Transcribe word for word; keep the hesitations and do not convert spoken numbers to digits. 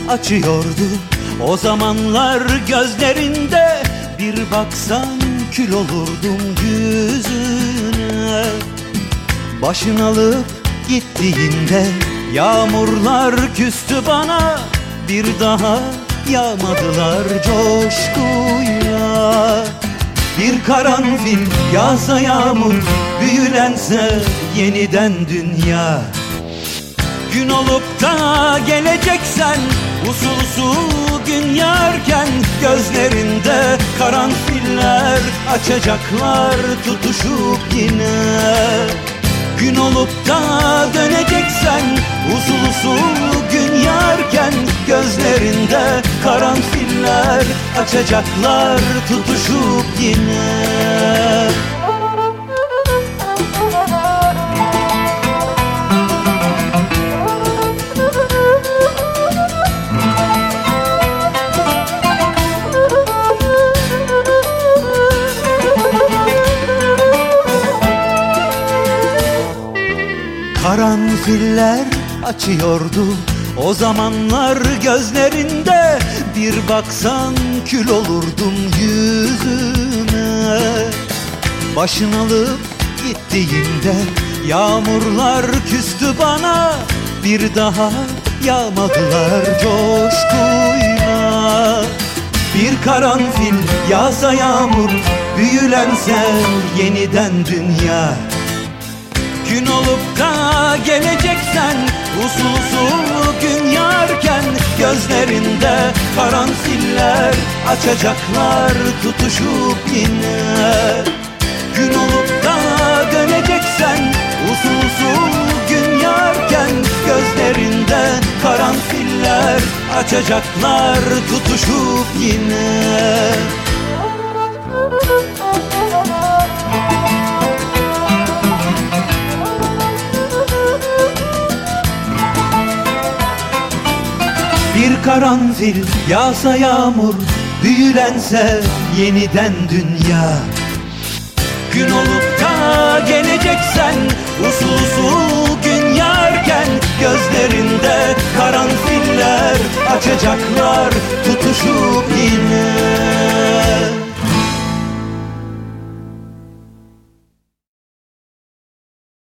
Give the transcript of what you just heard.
açıyordu. O zamanlar gözlerinde bir baksan kül olurdum yüzüne. Başın alıp gittiğinde yağmurlar küstü bana, bir daha yağmadılar coşkuyla. Bir karanfil yağsa yağmur, büyülense yeniden dünya. Gün olup da geleceksen usul usul gün yarken, gözlerinde karanfiller açacaklar tutuşup yine. Gün olup da döneceksen usul usul gün yarken, gözlerinde karanfiller açacaklar tutuşup yine. Karanfiller açıyordu o zamanlar gözlerinde, bir baksan kül olurdum yüzüne. Başın alıp gittiğinde yağmurlar küstü bana, bir daha yağmadılar coşkuyla. Bir karanfil yağsa yağmur, büyülense yeniden dünya. Gün olup da geleceksen usul usul gün yarken, gözlerinde karanfiller açacaklar tutuşup yine. Gün olup da döneceksen usul usul gün yarken, gözlerinde karanfiller açacaklar tutuşup yine. Bir karanfil yağsa yağmur, büyülense yeniden dünya. Gün olup da gelecek